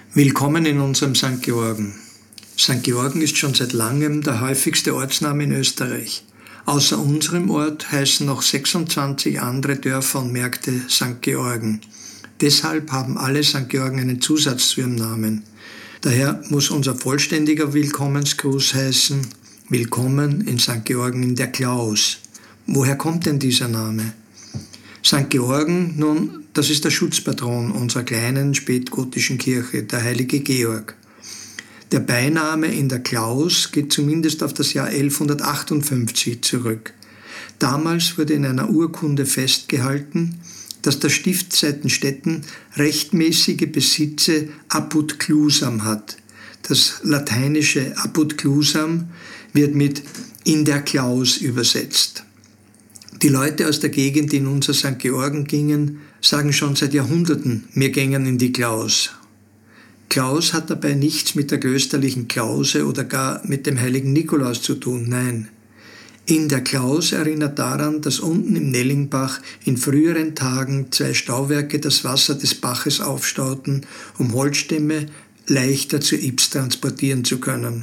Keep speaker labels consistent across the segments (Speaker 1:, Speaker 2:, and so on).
Speaker 1: Willkommen in unserem St. Georgen. St. Georgen ist schon seit langem der häufigste Ortsname in Österreich. Außer unserem Ort heißen noch 26 andere Dörfer und Märkte St. Georgen. Deshalb haben alle St. Georgen einen Zusatz zu ihrem Namen. Daher muss unser vollständiger Willkommensgruß heißen: Willkommen in St. Georgen in der Klaus. Woher kommt denn dieser Name? St. Georgen, nun, das ist der Schutzpatron unserer kleinen spätgotischen Kirche, der heilige Georg. Der Beiname in der Klaus geht zumindest auf das Jahr 1158 zurück. Damals wurde in einer Urkunde festgehalten, dass das Stift Seitenstetten rechtmäßige Besitze apud clusam hat. Das lateinische apud clusam wird mit in der Klaus übersetzt. Die Leute aus der Gegend, die in unser St. Georgen gingen, sagen schon seit Jahrhunderten, wir gängen in die Klaus. Klaus hat dabei nichts mit der klösterlichen Klause oder gar mit dem heiligen Nikolaus zu tun, nein. In der Klaus erinnert daran, dass unten im Nellingbach in früheren Tagen 2 Stauwerke das Wasser des Baches aufstauten, um Holzstämme leichter zur Ybbs transportieren zu können.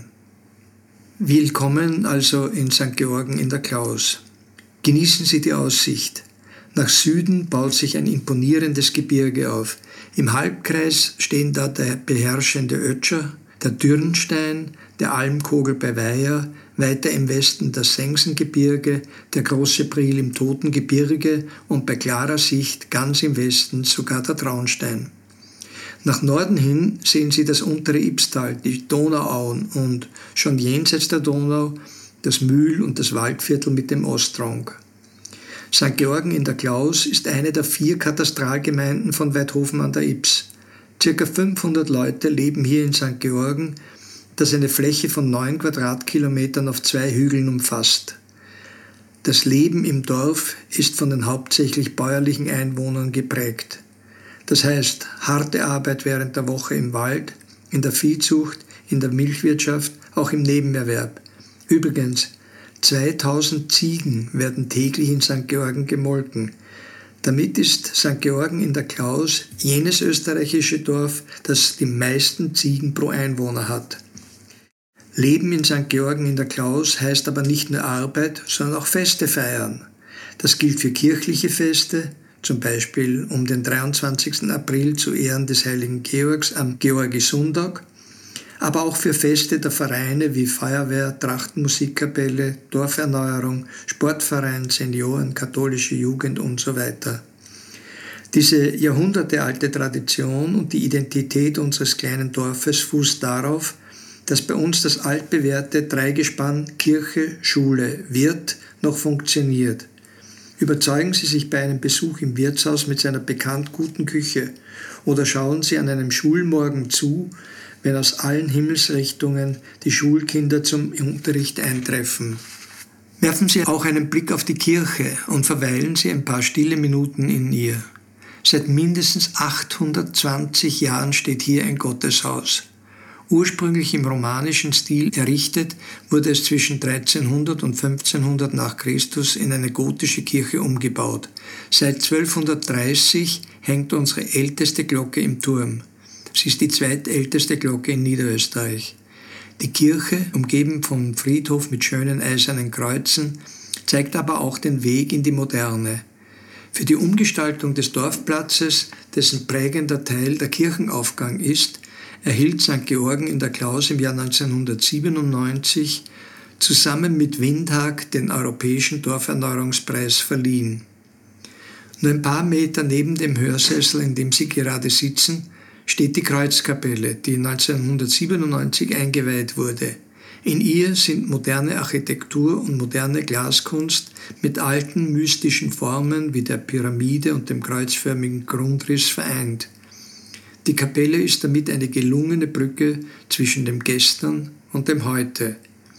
Speaker 1: Willkommen also in St. Georgen in der Klaus. Genießen Sie die Aussicht. Nach Süden baut sich ein imponierendes Gebirge auf. Im Halbkreis stehen da der beherrschende Ötscher, der Dürnstein, der Almkogel bei Weiher, weiter im Westen das Sengsengebirge, der große Priel im Totengebirge und bei klarer Sicht ganz im Westen sogar der Traunstein. Nach Norden hin sehen Sie das untere Ybbstal, die Donauauen und schon jenseits der Donau das Mühl- und das Waldviertel mit dem Ostrong. St. Georgen in der Klaus ist eine der 4 Katastralgemeinden von Waidhofen an der Ybbs. Circa 500 Leute leben hier in St. Georgen, das eine Fläche von 9 Quadratkilometern auf 2 Hügeln umfasst. Das Leben im Dorf ist von den hauptsächlich bäuerlichen Einwohnern geprägt. Das heißt, harte Arbeit während der Woche im Wald, in der Viehzucht, in der Milchwirtschaft, auch im Nebenerwerb. Übrigens, 2000 Ziegen werden täglich in St. Georgen gemolken. Damit ist St. Georgen in der Klaus jenes österreichische Dorf, das die meisten Ziegen pro Einwohner hat. Leben in St. Georgen in der Klaus heißt aber nicht nur Arbeit, sondern auch Feste feiern. Das gilt für kirchliche Feste, zum Beispiel um den 23. April zu Ehren des heiligen Georgs am Georgissonntag, aber auch für Feste der Vereine wie Feuerwehr, Trachtenmusikkapelle, Dorferneuerung, Sportverein, Senioren, katholische Jugend und so weiter. Diese jahrhundertealte Tradition und die Identität unseres kleinen Dorfes fußt darauf, dass bei uns das altbewährte Dreigespann Kirche, Schule, Wirt noch funktioniert. Überzeugen Sie sich bei einem Besuch im Wirtshaus mit seiner bekannt guten Küche oder schauen Sie an einem Schulmorgen zu, wenn aus allen Himmelsrichtungen die Schulkinder zum Unterricht eintreffen. Werfen Sie auch einen Blick auf die Kirche und verweilen Sie ein paar stille Minuten in ihr. Seit mindestens 820 Jahren steht hier ein Gotteshaus. Ursprünglich im romanischen Stil errichtet, wurde es zwischen 1300 und 1500 nach Christus in eine gotische Kirche umgebaut. Seit 1230 hängt unsere älteste Glocke im Turm. Sie ist die zweitälteste Glocke in Niederösterreich. Die Kirche, umgeben vom Friedhof mit schönen eisernen Kreuzen, zeigt aber auch den Weg in die Moderne. Für die Umgestaltung des Dorfplatzes, dessen prägender Teil der Kirchenaufgang ist, erhielt St. Georgen in der Klaus im Jahr 1997 zusammen mit Windhag den Europäischen Dorferneuerungspreis verliehen. Nur ein paar Meter neben dem Hörsessel, in dem Sie gerade sitzen, steht die Kreuzkapelle, die 1997 eingeweiht wurde. In ihr sind moderne Architektur und moderne Glaskunst mit alten mystischen Formen wie der Pyramide und dem kreuzförmigen Grundriss vereint. Die Kapelle ist damit eine gelungene Brücke zwischen dem Gestern und dem Heute.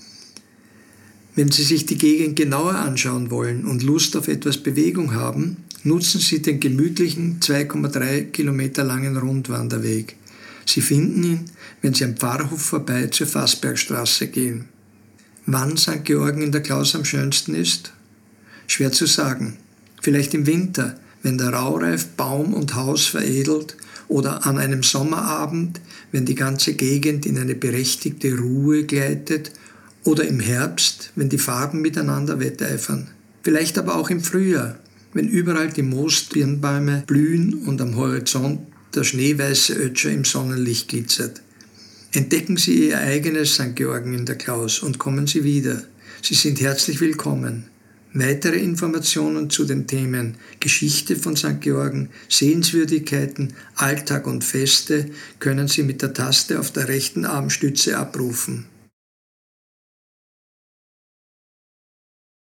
Speaker 1: Wenn Sie sich die Gegend genauer anschauen wollen und Lust auf etwas Bewegung haben, nutzen Sie den gemütlichen 2,3 Kilometer langen Rundwanderweg. Sie finden ihn, wenn Sie am Pfarrhof vorbei zur Fassbergstraße gehen. Wann St. Georgen in der Klaus am schönsten ist? Schwer zu sagen. Vielleicht im Winter, wenn der Raureif Baum und Haus veredelt oder an einem Sommerabend, wenn die ganze Gegend in eine berechtigte Ruhe gleitet, oder im Herbst, wenn die Farben miteinander wetteifern. Vielleicht aber auch im Frühjahr, wenn überall die Moosbirnbäume blühen und am Horizont der schneeweiße Ötscher im Sonnenlicht glitzert. Entdecken Sie Ihr eigenes St. Georgen in der Klaus und kommen Sie wieder. Sie sind herzlich willkommen. Weitere Informationen zu den Themen Geschichte von St. Georgen, Sehenswürdigkeiten, Alltag und Feste können Sie mit der Taste auf der rechten Armstütze abrufen.